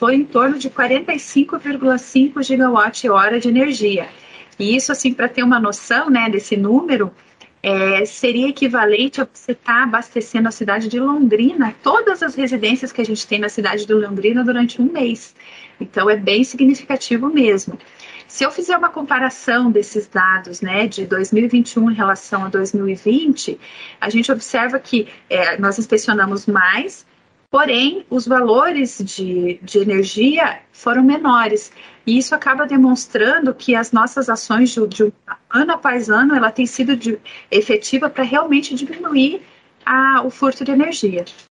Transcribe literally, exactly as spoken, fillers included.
foi em torno de quarenta e cinco vírgula cinco gigawatt-hora de energia. E isso, assim, para ter uma noção, né, desse número, é, seria equivalente a você estar abastecendo a cidade de Londrina, todas as residências que a gente tem na cidade de Londrina durante um mês. Então, é bem significativo mesmo. Se eu fizer uma comparação desses dados, né, de dois mil e vinte e um em relação a dois mil e vinte, a gente observa que é, nós inspecionamos mais, porém, os valores de, de energia foram menores. E isso acaba demonstrando que as nossas ações de, de ano após ano, ela tem sido de, efetiva para realmente diminuir a, o furto de energia.